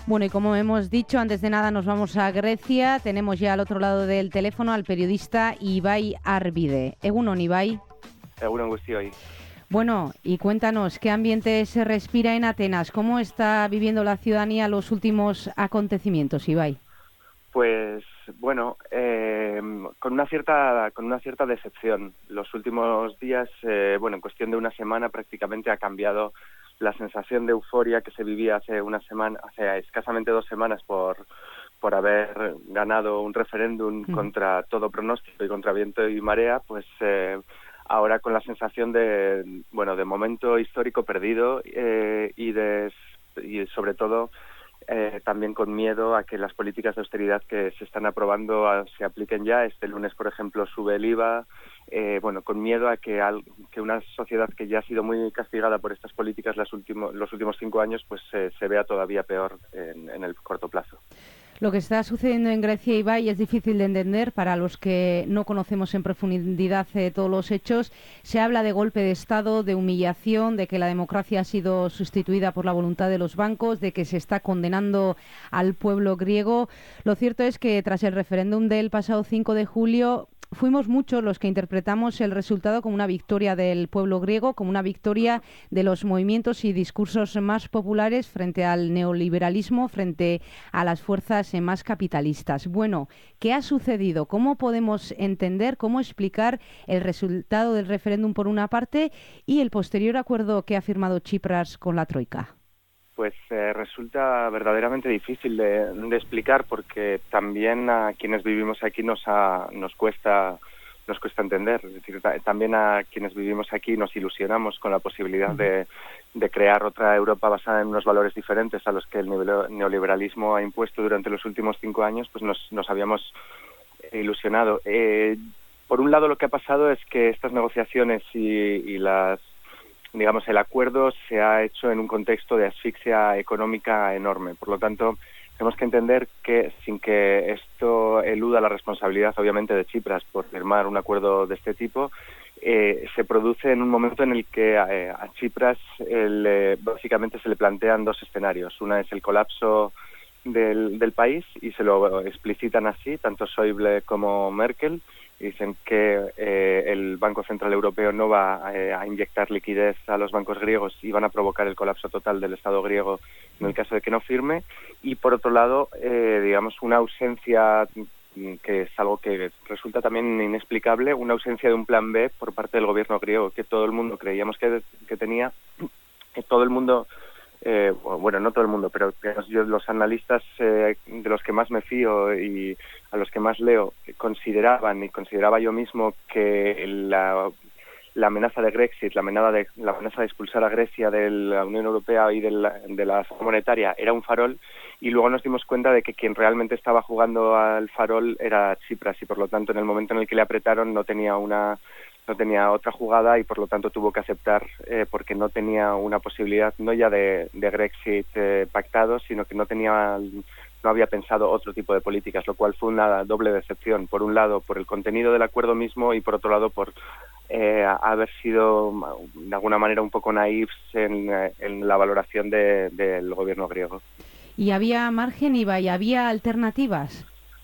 Bueno, y como hemos dicho, antes de nada nos vamos a Grecia. Tenemos ya al otro lado del teléfono al periodista Ibai Arvide. Egunon, Ibai. Egunon guztioi. Bueno, y cuéntanos, ¿qué ambiente se respira en Atenas? ¿Cómo está viviendo la ciudadanía los últimos acontecimientos, Ibai? Pues bueno, con una cierta decepción. Los últimos días, en cuestión de una semana prácticamente ha cambiado la sensación de euforia que se vivía hace escasamente 2 semanas por haber ganado un referéndum contra todo pronóstico y contra viento y marea, pues ahora con la sensación de momento histórico perdido y sobre todo también con miedo a que las políticas de austeridad que se están aprobando se apliquen ya. Este lunes, por ejemplo, sube el IVA. Con miedo a que una sociedad que ya ha sido muy castigada por estas políticas los últimos 5 años, pues se vea todavía peor en el corto plazo. Lo que está sucediendo en Grecia, Ibai, es difícil de entender para los que no conocemos en profundidad todos los hechos. Se habla de golpe de Estado, de humillación, de que la democracia ha sido sustituida por la voluntad de los bancos, de que se está condenando al pueblo griego. Lo cierto es que tras el referéndum del pasado 5 de julio... fuimos muchos los que interpretamos el resultado como una victoria del pueblo griego, como una victoria de los movimientos y discursos más populares frente al neoliberalismo, frente a las fuerzas más capitalistas. Bueno, ¿qué ha sucedido? ¿Cómo podemos entender, cómo explicar el resultado del referéndum por una parte y el posterior acuerdo que ha firmado Tsipras con la Troika? Pues resulta verdaderamente difícil de explicar, porque también a quienes vivimos aquí nos cuesta entender. Es decir, también a quienes vivimos aquí nos ilusionamos con la posibilidad de crear otra Europa basada en unos valores diferentes a los que el neoliberalismo ha impuesto durante los últimos 5 años, pues nos habíamos ilusionado. Por un lado, lo que ha pasado es que estas negociaciones y el acuerdo se ha hecho en un contexto de asfixia económica enorme. Por lo tanto, tenemos que entender que, sin que esto eluda la responsabilidad, obviamente, de Tsipras por firmar un acuerdo de este tipo, se produce en un momento en el que a Tsipras básicamente se le plantean 2 escenarios. Una es el colapso del país, y se lo explicitan así, tanto Schäuble como Merkel. Dicen que el Banco Central Europeo no va a inyectar liquidez a los bancos griegos y van a provocar el colapso total del Estado griego en el caso de que no firme. Y por otro lado, una ausencia, que es algo que resulta también inexplicable, una ausencia de un plan B por parte del gobierno griego, que todo el mundo creíamos que tenía, que todo el mundo... no todo el mundo, pero los analistas de los que más me fío y a los que más leo consideraba yo mismo que la amenaza de Brexit, la amenaza de expulsar a Grecia de la Unión Europea y de la zona monetaria era un farol, y luego nos dimos cuenta de que quien realmente estaba jugando al farol era Tsipras, y por lo tanto en el momento en el que le apretaron no tenía otra jugada, y por lo tanto tuvo que aceptar, porque no tenía una posibilidad no ya de Brexit pactado, sino que no había pensado otro tipo de políticas, lo cual fue una doble decepción. Por un lado, por el contenido del acuerdo mismo, y por otro lado, por haber sido de alguna manera un poco naifs en la valoración del gobierno griego. ¿Y había margen, Ibai? ¿Había alternativas?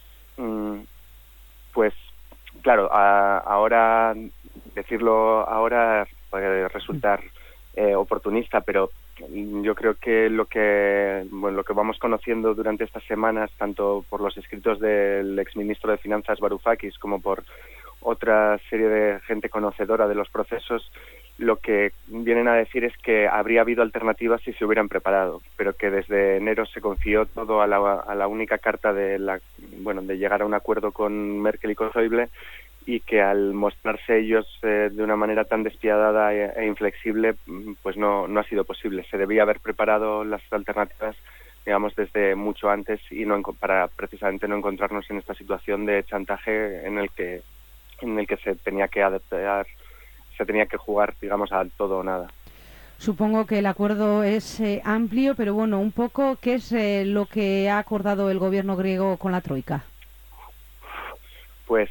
Pues claro, ahora decirlo ahora puede resultar oportunista, pero yo creo que lo que vamos conociendo durante estas semanas, tanto por los escritos del exministro de Finanzas Varoufakis como por otra serie de gente conocedora de los procesos, lo que vienen a decir es que habría habido alternativas si se hubieran preparado, pero que desde enero se confió todo a la única carta de llegar a un acuerdo con Merkel y con Schäuble, y que al mostrarse ellos de una manera tan despiadada e inflexible, pues no ha sido posible. Se debía haber preparado las alternativas, digamos, desde mucho antes, y para precisamente no encontrarnos en esta situación de chantaje en el que se tenía que jugar, digamos, al todo o nada. Supongo que el acuerdo es amplio, pero bueno, un poco, ¿qué es lo que ha acordado el gobierno griego con la Troika? Pues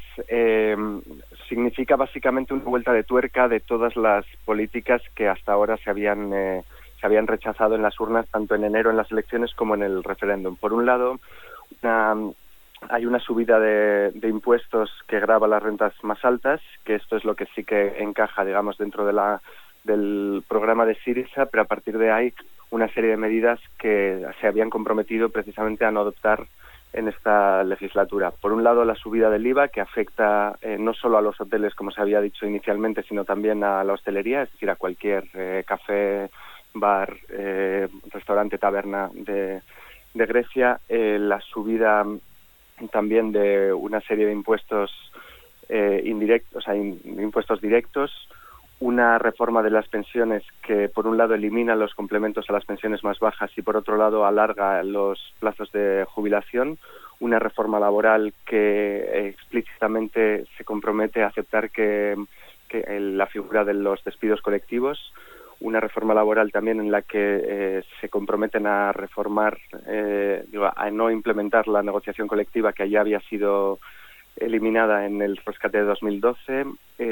significa básicamente una vuelta de tuerca de todas las políticas que hasta ahora se habían se habían rechazado en las urnas tanto en enero en las elecciones como en el referéndum. Por un lado, hay una subida de impuestos que grava las rentas más altas, que esto es lo que sí que encaja, digamos, dentro del programa de Syriza, pero a partir de ahí una serie de medidas que se habían comprometido precisamente a no adoptar en esta legislatura. Por un lado, la subida del IVA, que afecta no solo a los hoteles, como se había dicho inicialmente, sino también a la hostelería, es decir, a cualquier café, bar, restaurante, taberna de Grecia. La subida también de una serie de impuestos indirectos, o sea, impuestos directos, una reforma de las pensiones que por un lado elimina los complementos a las pensiones más bajas y por otro lado alarga los plazos de jubilación, una reforma laboral que explícitamente se compromete a aceptar que la figura de los despidos colectivos, una reforma laboral también en la que se comprometen a reformar, a no implementar la negociación colectiva que ya había sido eliminada en el rescate de 2012,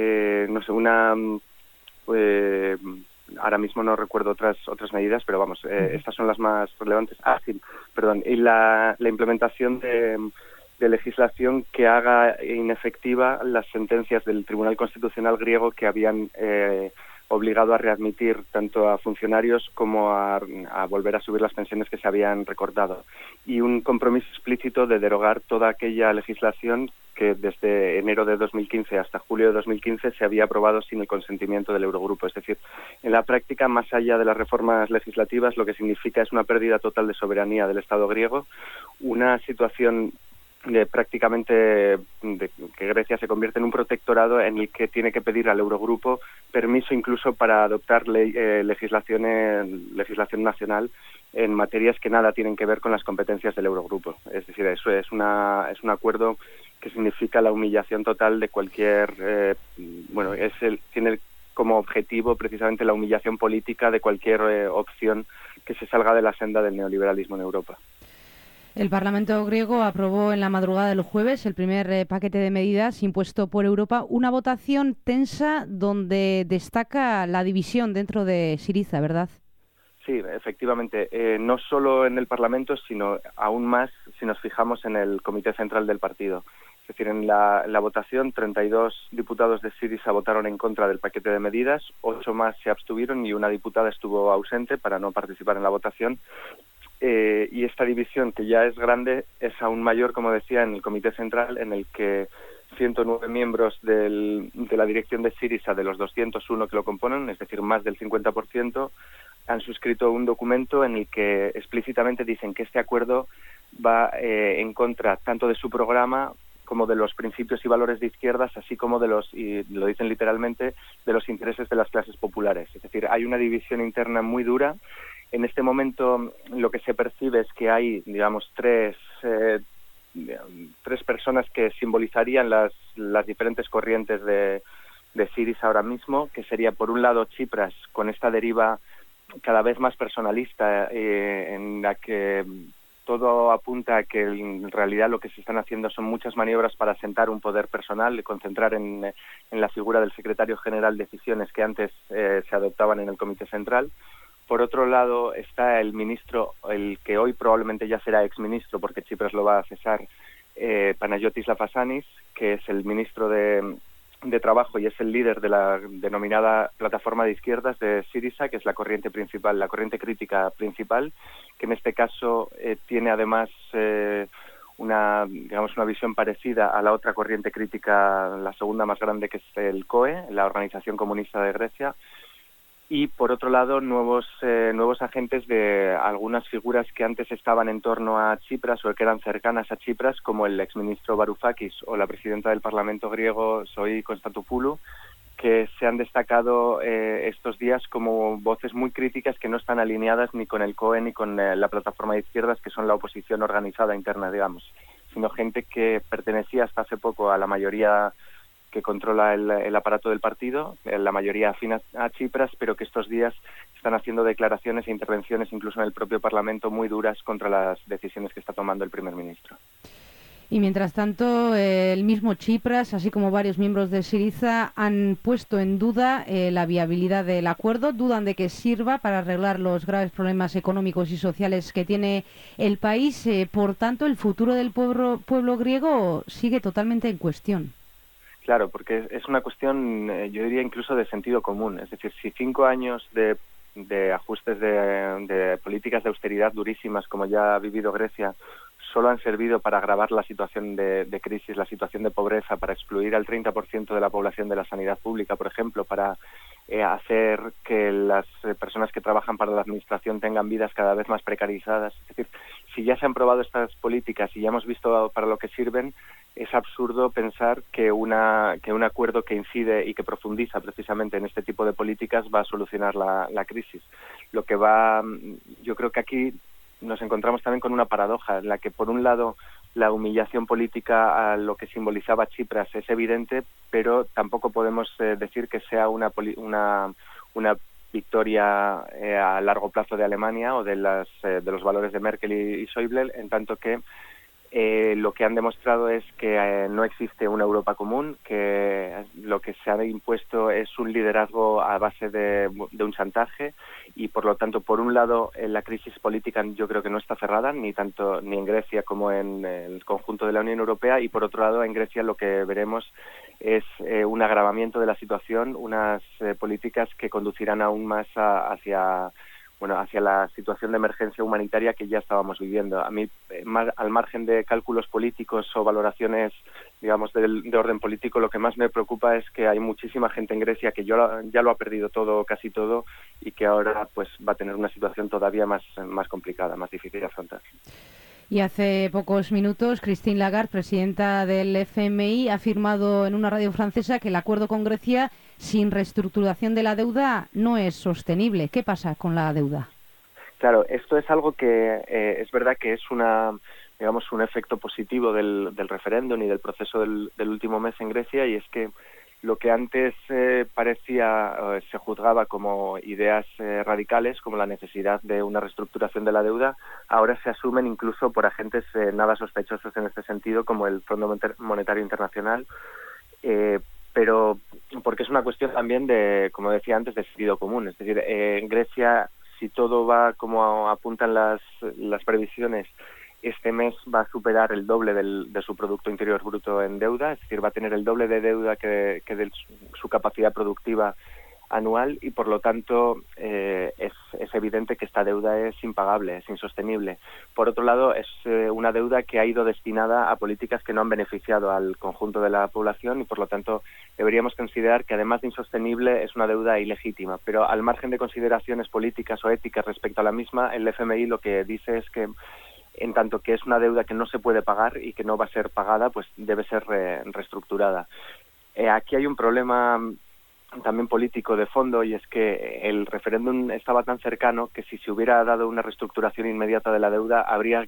ahora mismo no recuerdo otras medidas, pero vamos, estas son las más relevantes. Y la implementación de legislación que haga inefectiva las sentencias del Tribunal Constitucional griego que habían obligado a readmitir tanto a funcionarios como a volver a subir las pensiones que se habían recortado. Y un compromiso explícito de derogar toda aquella legislación que desde enero de 2015 hasta julio de 2015 se había aprobado sin el consentimiento del Eurogrupo. Es decir, en la práctica, más allá de las reformas legislativas, lo que significa es una pérdida total de soberanía del Estado griego, una situación de prácticamente que Grecia se convierte en un protectorado en el que tiene que pedir al Eurogrupo permiso incluso para adoptar legislación nacional en materias que nada tienen que ver con las competencias del Eurogrupo. Es decir, eso es un acuerdo que significa la humillación total de cualquier tiene como objetivo precisamente la humillación política de cualquier opción que se salga de la senda del neoliberalismo en Europa. El Parlamento griego aprobó en la madrugada del jueves el primer paquete de medidas impuesto por Europa, una votación tensa donde destaca la división dentro de Syriza, ¿verdad? Sí, efectivamente. No solo en el Parlamento, sino aún más si nos fijamos en el Comité Central del partido. Es decir, en la votación, 32 diputados de Syriza votaron en contra del paquete de medidas, 8 más se abstuvieron y una diputada estuvo ausente para no participar en la votación. Y esta división, que ya es grande, es aún mayor, como decía, en el Comité Central, en el que 109 miembros de la dirección de Syriza, de los 201 que lo componen, es decir, más del 50%, han suscrito un documento en el que explícitamente dicen que este acuerdo va en contra tanto de su programa como de los principios y valores de izquierdas, así como y lo dicen literalmente, de los intereses de las clases populares. Es decir, hay una división interna muy dura. En este momento lo que se percibe es que hay, digamos, tres personas que simbolizarían las diferentes corrientes de Syriza ahora mismo, que sería por un lado Tsipras, con esta deriva cada vez más personalista en la que todo apunta a que en realidad lo que se están haciendo son muchas maniobras para asentar un poder personal y concentrar en la figura del secretario general decisiones que antes se adoptaban en el Comité Central. Por otro lado está el ministro, el que hoy probablemente ya será exministro porque Tsipras lo va a cesar, Panagiotis Lafasanis, que es el ministro de Trabajo y es el líder de la denominada plataforma de izquierdas de Syriza, que es la corriente principal, la corriente crítica principal, que en este caso tiene además una visión parecida a la otra corriente crítica, la segunda más grande, que es el COE, la Organización Comunista de Grecia. Y, por otro lado, nuevos agentes de algunas figuras que antes estaban en torno a Tsipras o que eran cercanas a Tsipras, como el exministro Varoufakis o la presidenta del Parlamento griego, Zoe Konstantopoulou, que se han destacado estos días como voces muy críticas que no están alineadas ni con el COE ni con la plataforma de izquierdas, que son la oposición organizada interna, digamos, sino gente que pertenecía hasta hace poco a la mayoría que controla el aparato del partido, la mayoría afín a Tsipras, pero que estos días están haciendo declaraciones e intervenciones incluso en el propio Parlamento muy duras contra las decisiones que está tomando el primer ministro. Y mientras tanto, el mismo Tsipras, así como varios miembros de Syriza, han puesto en duda la viabilidad del acuerdo, dudan de que sirva para arreglar los graves problemas económicos y sociales que tiene el país. Por tanto, el futuro del pueblo griego sigue totalmente en cuestión. Claro, porque es una cuestión, yo diría incluso de sentido común. Es decir, si 5 años de ajustes de políticas de austeridad durísimas, como ya ha vivido Grecia, solo han servido para agravar la situación de crisis, la situación de pobreza, para excluir al 30% de la población de la sanidad pública, por ejemplo, para hacer que las personas que trabajan para la administración tengan vidas cada vez más precarizadas. Es decir, si ya se han probado estas políticas y ya hemos visto para lo que sirven, es absurdo pensar que un acuerdo que incide y que profundiza precisamente en este tipo de políticas va a solucionar la crisis. Yo creo que aquí nos encontramos también con una paradoja en la que, por un lado, la humillación política a lo que simbolizaba Tsipras es evidente, pero tampoco podemos decir que sea una victoria a largo plazo de Alemania o de los valores de Merkel y Schäuble, en tanto que lo que han demostrado es que no existe una Europa común, que lo que se ha impuesto es un liderazgo a base de un chantaje y, por lo tanto, por un lado, la crisis política yo creo que no está cerrada, ni en Grecia como en el conjunto de la Unión Europea, y, por otro lado, en Grecia lo que veremos es un agravamiento de la situación, unas políticas que conducirán aún más hacia la situación de emergencia humanitaria que ya estábamos viviendo. A mí, al margen de cálculos políticos o valoraciones, digamos, de orden político, lo que más me preocupa es que hay muchísima gente en Grecia que ya lo ha perdido todo, casi todo, y que ahora pues va a tener una situación todavía más complicada, más difícil de afrontar. Y hace pocos minutos, Christine Lagarde, presidenta del FMI, ha afirmado en una radio francesa que el acuerdo con Grecia sin reestructuración de la deuda no es sostenible. ¿Qué pasa con la deuda? Claro, esto es algo que es verdad que es un efecto positivo del referéndum y del proceso del último mes en Grecia, y es que lo que antes se juzgaba como ideas radicales, como la necesidad de una reestructuración de la deuda, ahora se asumen incluso por agentes nada sospechosos en este sentido, como el Fondo Monetario Internacional, pero porque es una cuestión también de, como decía antes, de sentido común. Es decir, en Grecia, si todo va como apuntan las previsiones, este mes va a superar el doble de su Producto Interior Bruto en deuda, es decir, va a tener el doble de deuda que de su capacidad productiva anual, y por lo tanto es evidente que esta deuda es impagable, es insostenible. Por otro lado, es una deuda que ha ido destinada a políticas que no han beneficiado al conjunto de la población, y por lo tanto deberíamos considerar que, además de insostenible, es una deuda ilegítima. Pero al margen de consideraciones políticas o éticas respecto a la misma, el FMI lo que dice es que, en tanto que es una deuda que no se puede pagar y que no va a ser pagada, pues debe ser reestructurada. Aquí hay un problema también político de fondo, y es que el referéndum estaba tan cercano que si se hubiera dado una reestructuración inmediata de la deuda habría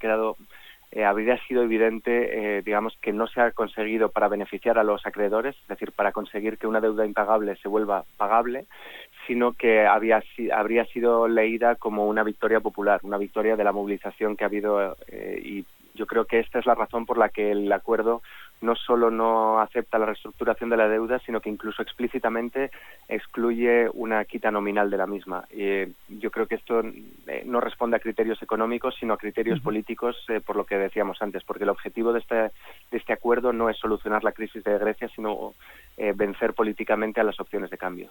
sido evidente, digamos, que no se ha conseguido para beneficiar a los acreedores, es decir, para conseguir que una deuda impagable se vuelva pagable, sino que habría sido leída como una victoria popular, una victoria de la movilización que ha habido, y yo creo que esta es la razón por la que el acuerdo no solo no acepta la reestructuración de la deuda, sino que incluso explícitamente excluye una quita nominal de la misma. Yo creo que esto no responde a criterios económicos, sino a criterios políticos, por lo que decíamos antes, porque el objetivo de este acuerdo no es solucionar la crisis de Grecia, sino vencer políticamente a las opciones de cambio.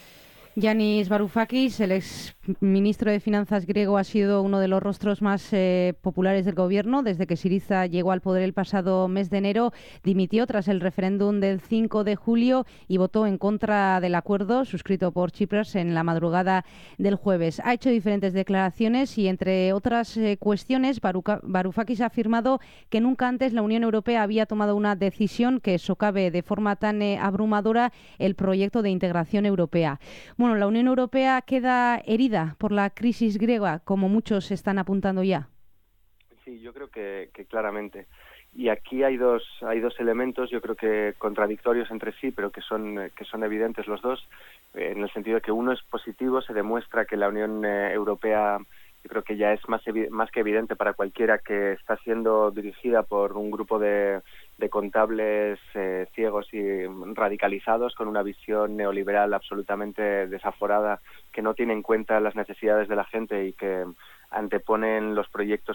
Yanis Varoufakis, el ex ministro de Finanzas griego, ha sido uno de los rostros más populares del gobierno desde que Syriza llegó al poder el pasado mes de enero. Dimitió tras el referéndum del 5 de julio y votó en contra del acuerdo suscrito por Tsipras en la madrugada del jueves. Ha hecho diferentes declaraciones y, entre otras cuestiones, Varoufakis ha afirmado que nunca antes la Unión Europea había tomado una decisión que socave de forma tan abrumadora el proyecto de integración europea. Bueno, la Unión Europea queda herida por la crisis griega, como muchos están apuntando ya. Sí, yo creo que claramente. Y aquí hay dos elementos, yo creo que contradictorios entre sí, pero que son evidentes los dos, en el sentido de que uno es positivo, se demuestra que la Unión Europea yo creo que ya es más que evidente para cualquiera que está siendo dirigida por un grupo de contables ciegos y radicalizados con una visión neoliberal absolutamente desaforada, que no tiene en cuenta las necesidades de la gente y que anteponen los proyectos,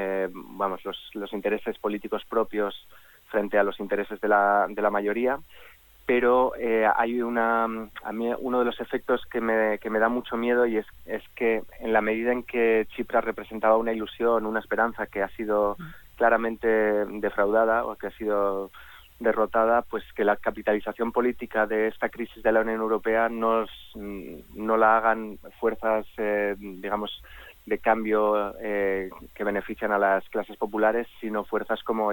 los intereses políticos propios frente a los intereses de la mayoría. Pero hay a mí uno de los efectos que me da mucho miedo, y es que en la medida en que Tsipras representaba una ilusión, una esperanza que ha sido claramente defraudada o que ha sido derrotada, pues que la capitalización política de esta crisis de la Unión Europea no la hagan fuerzas, digamos, de cambio que benefician a las clases populares, sino fuerzas como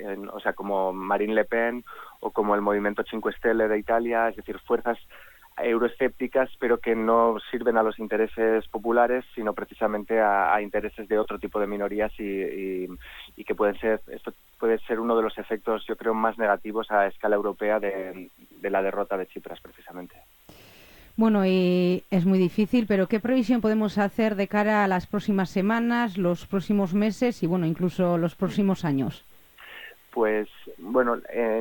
como Marine Le Pen o como el Movimiento Cinque Stelle de Italia, es decir, fuerzas euroescépticas, pero que no sirven a los intereses populares, sino precisamente a intereses de otro tipo de minorías y que esto puede ser uno de los efectos, yo creo, más negativos a escala europea de la derrota de Tsipras, precisamente. Bueno, y es muy difícil, pero ¿qué previsión podemos hacer de cara a las próximas semanas, los próximos meses y, bueno, incluso los próximos años? Pues, bueno,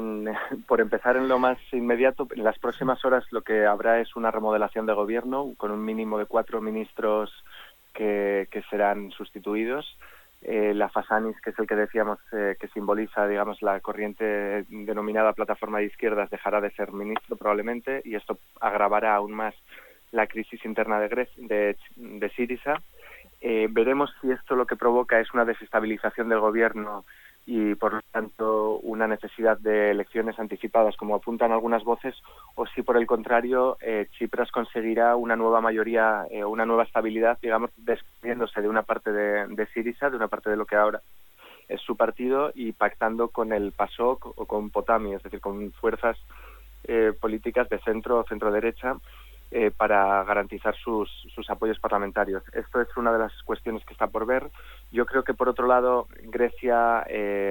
por empezar en lo más inmediato, en las próximas horas lo que habrá es una remodelación de gobierno con un mínimo de 4 ministros que serán sustituidos. La Fasanis, que es el que decíamos que simboliza, digamos, la corriente denominada plataforma de izquierdas, dejará de ser ministro probablemente, y esto agravará aún más la crisis interna de Syriza. Veremos si esto lo que provoca es una desestabilización del gobierno y, por lo tanto, una necesidad de elecciones anticipadas, como apuntan algunas voces, o si, por el contrario, Tsipras conseguirá una nueva mayoría, una nueva estabilidad, digamos, desprendiéndose de una parte de Syriza, de una parte de lo que ahora es su partido, y pactando con el PASOK o con Potami, es decir, con fuerzas políticas de centro-derecha, para garantizar sus apoyos parlamentarios. Esto es una de las cuestiones que está por ver. Yo creo que, por otro lado, Grecia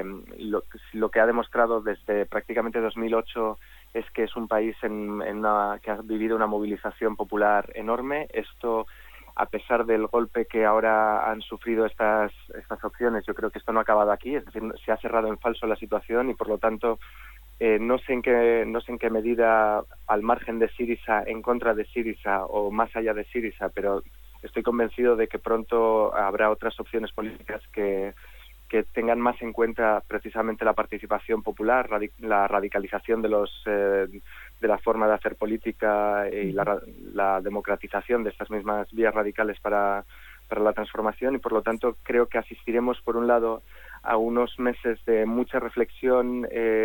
lo que ha demostrado desde prácticamente 2008 es que es un país que ha vivido una movilización popular enorme. Esto, a pesar del golpe que ahora han sufrido estas opciones, yo creo que esto no ha acabado aquí. Es decir, se ha cerrado en falso la situación y, por lo tanto, no sé en qué medida, al margen de Syriza, en contra de Syriza o más allá de Syriza, pero estoy convencido de que pronto habrá otras opciones políticas que tengan más en cuenta precisamente la participación popular, la radicalización de la forma de hacer política y la democratización de estas mismas vías radicales para la transformación, y por lo tanto creo que asistiremos, por un lado, a unos meses de mucha reflexión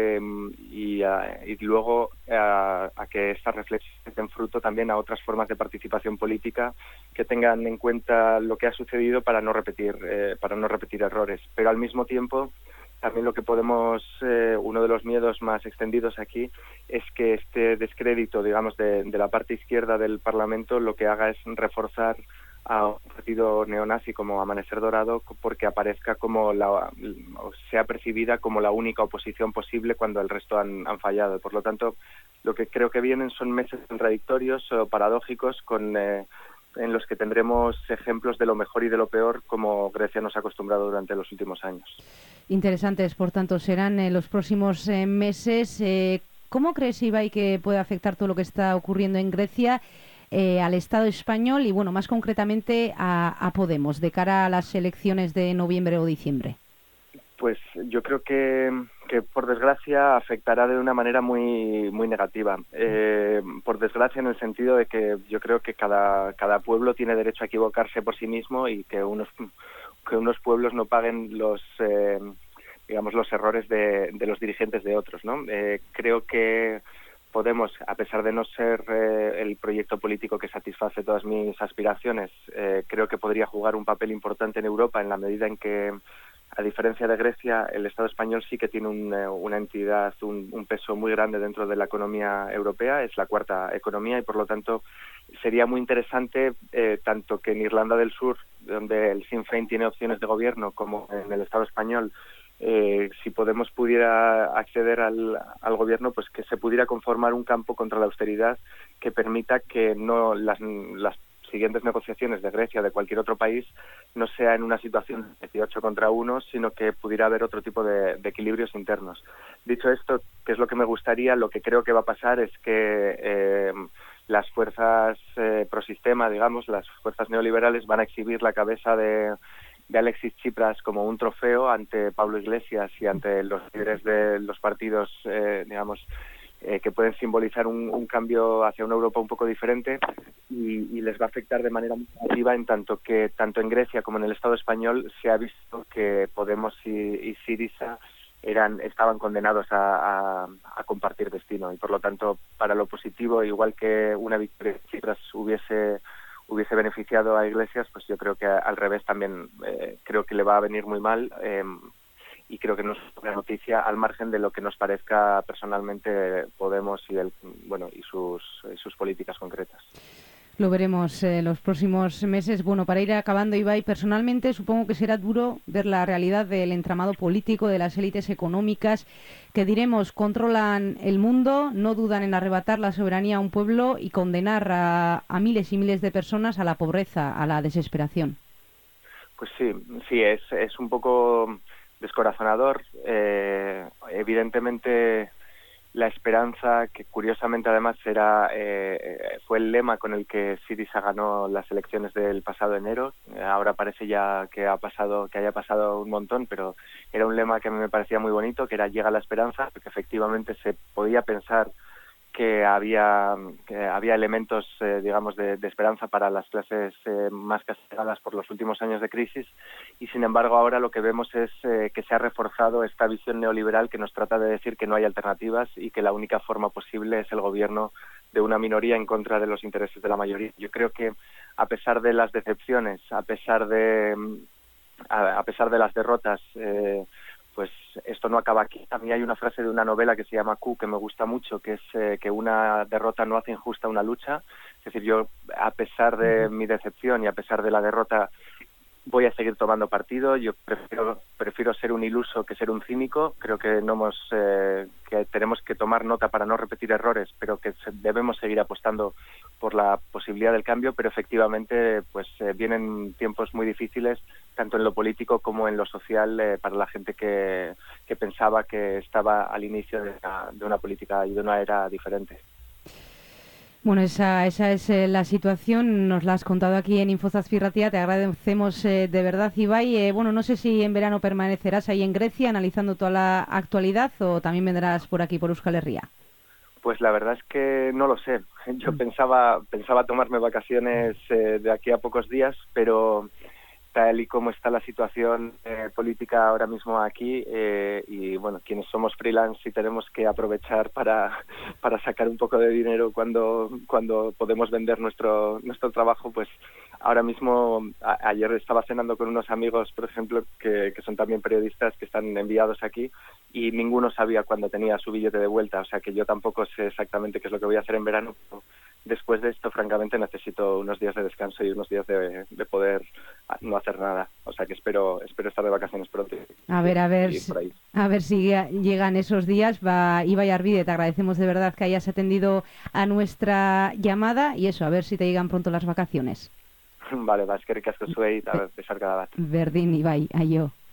y luego a que estas reflexiones den fruto también a otras formas de participación política que tengan en cuenta lo que ha sucedido para no repetir errores. Pero al mismo tiempo, también uno de los miedos más extendidos aquí es que este descrédito, digamos, de la parte izquierda del Parlamento lo que haga es reforzar a un partido neonazi como Amanecer Dorado, porque aparezca sea percibida como la única oposición posible cuando el resto han fallado. Por lo tanto, lo que creo que vienen son meses contradictorios o paradójicos en los que tendremos ejemplos de lo mejor y de lo peor, como Grecia nos ha acostumbrado durante los últimos años. Interesantes, por tanto, serán los próximos meses. ¿Cómo crees, Ibai, que puede afectar todo lo que está ocurriendo en Grecia al Estado español y, bueno, más concretamente a Podemos de cara a las elecciones de noviembre o diciembre? Pues yo creo que por desgracia afectará de una manera muy muy negativa. Por desgracia, en el sentido de que yo creo que cada pueblo tiene derecho a equivocarse por sí mismo y que unos pueblos no paguen los errores de los dirigentes de otros, ¿no? Creo que Podemos, a pesar de no ser el proyecto político que satisface todas mis aspiraciones, creo que podría jugar un papel importante en Europa, en la medida en que, a diferencia de Grecia, el Estado español sí que tiene una entidad, un peso muy grande dentro de la economía europea. Es la cuarta economía y, por lo tanto, sería muy interesante tanto que en Irlanda del Sur, donde el Sinn Féin tiene opciones de gobierno, como en el Estado español, si Podemos pudiera acceder al gobierno, pues que se pudiera conformar un campo contra la austeridad que permita que no las siguientes negociaciones de Grecia o de cualquier otro país no sea en una situación de 18 contra 1, sino que pudiera haber otro tipo de equilibrios internos. Dicho esto, ¿qué es lo que me gustaría? Lo que creo que va a pasar es que las fuerzas prosistema, digamos, las fuerzas neoliberales van a exhibir la cabeza de Alexis Tsipras como un trofeo ante Pablo Iglesias y ante los líderes de los partidos, digamos, que pueden simbolizar un cambio hacia una Europa un poco diferente y les va a afectar de manera muy negativa, en tanto que tanto en Grecia como en el Estado español se ha visto que Podemos y Syriza estaban condenados a compartir destino, y por lo tanto, para lo positivo, igual que una victoria de Tsipras hubiese beneficiado a Iglesias, pues yo creo que al revés también creo que le va a venir muy mal, y creo que no es una noticia, al margen de lo que nos parezca personalmente Podemos y sus políticas concretas. Lo veremos los próximos meses. Bueno, para ir acabando, Ibai, personalmente supongo que será duro ver la realidad del entramado político, de las élites económicas, que diremos controlan el mundo, no dudan en arrebatar la soberanía a un pueblo y condenar a miles y miles de personas a la pobreza, a la desesperación. Pues sí, es un poco descorazonador. Evidentemente, la esperanza, que curiosamente además fue el lema con el que Syriza ganó las elecciones del pasado enero. Ahora parece ya que haya pasado un montón, pero era un lema que a mí me parecía muy bonito, que era "llega la esperanza", porque efectivamente se podía pensar que había elementos, digamos, de esperanza para las clases más castigadas por los últimos años de crisis, y sin embargo ahora lo que vemos es que se ha reforzado esta visión neoliberal que nos trata de decir que no hay alternativas y que la única forma posible es el gobierno de una minoría en contra de los intereses de la mayoría. Yo creo que a pesar de las decepciones, a pesar de las derrotas, pues esto no acaba aquí. A mí hay una frase de una novela que se llama Q que me gusta mucho, que es que una derrota no hace injusta una lucha. Es decir, yo, a pesar de mi decepción y a pesar de la derrota, voy a seguir tomando partido. Yo prefiero ser un iluso que ser un cínico. Creo que que tenemos que tomar nota para no repetir errores, pero que debemos seguir apostando por la posibilidad del cambio. Pero efectivamente, pues vienen tiempos muy difíciles, tanto en lo político como en lo social, para la gente que pensaba que estaba al inicio de una política y de una era diferente. Bueno, esa es la situación, nos la has contado aquí en Infozazpirratia, te agradecemos de verdad, Ibai. Bueno, no sé si en verano permanecerás ahí en Grecia analizando toda la actualidad o también vendrás por aquí, por Euskal Herria. Pues la verdad es que no lo sé. Yo pensaba tomarme vacaciones de aquí a pocos días, pero tal y como está la situación política ahora mismo aquí, y bueno, quienes somos freelance y tenemos que aprovechar para sacar un poco de dinero cuando podemos vender nuestro trabajo, pues ahora mismo, ayer estaba cenando con unos amigos, por ejemplo, que son también periodistas que están enviados aquí, y ninguno sabía cuándo tenía su billete de vuelta, o sea que yo tampoco sé exactamente qué es lo que voy a hacer en verano. Después de esto, francamente, necesito unos días de descanso y unos días de poder no hacer nada. O sea que espero estar de vacaciones pronto. A ver si llegan esos días. Ibai Arvide, te agradecemos de verdad que hayas atendido a nuestra llamada y eso, a ver si te llegan pronto las vacaciones. Vale, eskerrik asko zuei, eta besarkada bat. Berdin, Ibai, aio.